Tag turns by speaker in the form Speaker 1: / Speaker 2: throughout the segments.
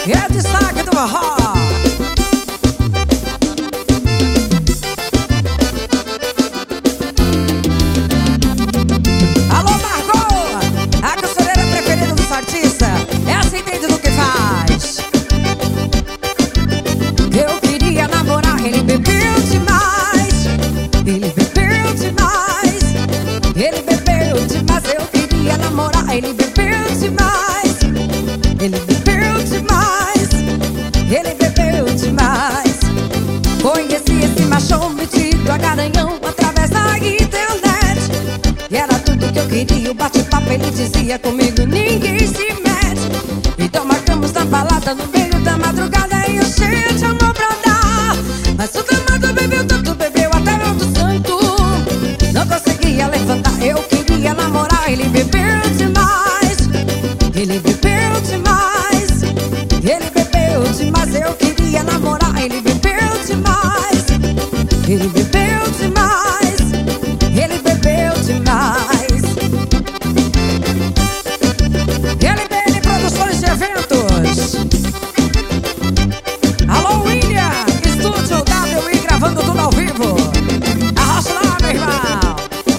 Speaker 1: É destaque do forró. Alô, Margot, a costureira preferida dos artistas. Essa entende do que faz. Eu queria namorar, ele bebeu demais. Ele bebeu demais. Ele bebeu demais. Eu queria namorar, ele bebeu demais. Ele bebeu demais. Ele bebeu demais. Conheci esse machão metido a garanhão através da internet. E era tudo que eu queria, o bate-papo ele dizia comigo, ninguém se mete. Então marcamos na balada no meio da madrugada e eu cheia de amor pra dar. Mas o danado bebeu tanto, bebeu até o do santo. Não conseguia levantar, eu queria namorar, ele bebeu demais. Ele bebeu demais. Ele bebeu demais, eu queria namorar, ele bebeu demais. Ele bebeu demais. Ele bebeu demais. LBN Produções de Eventos. Alô, William, Estúdio WI gravando tudo ao vivo. Arrocha lá, meu irmão.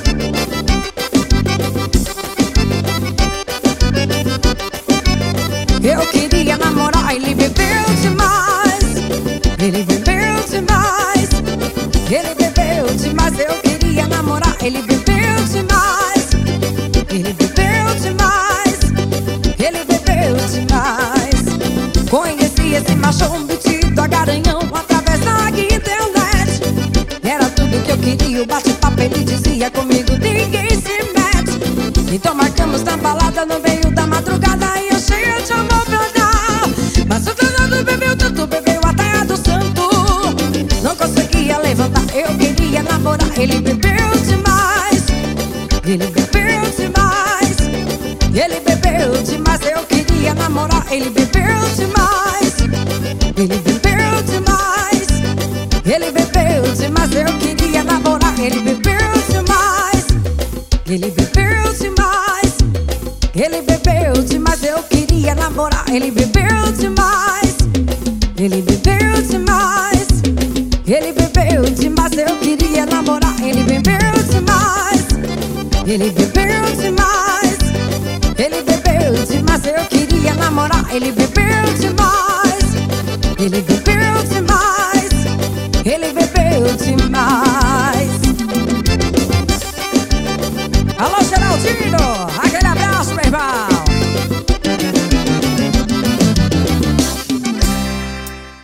Speaker 1: Eu queria namorar, ele bebeu demais. Ele bebeu demais. Ele bebeu demais, eu queria namorar, ele bebeu demais. Ele bebeu demais. Ele bebeu demais. Conheci esse machão metido a garanhão através da internet. Era tudo que eu queria, o bate-papo ele dizia comigo, ninguém se mete. Então marcamos na balada no meio da madrugada e eu cheia de amor pra dar. Mas o danado bebeu tanto, bebeu até a do santo. Não conseguia levantar, eu queria namorar, ele bebeu demais. Ele bebeu demais. Ele bebeu demais, eu queria namorar, ele bebeu demais. Ele bebeu demais. Ele bebeu demais, eu queria namorar, ele bebeu demais. Ele bebeu demais. Ele bebeu demais, eu queria namorar, ele bebeu demais. Ele bebeu demais. Ele bebeu demais, eu queria namorar, ele bebeu demais. Ele bebeu demais. Ele bebeu demais, eu queria namorar, ele bebeu demais. Ele bebeu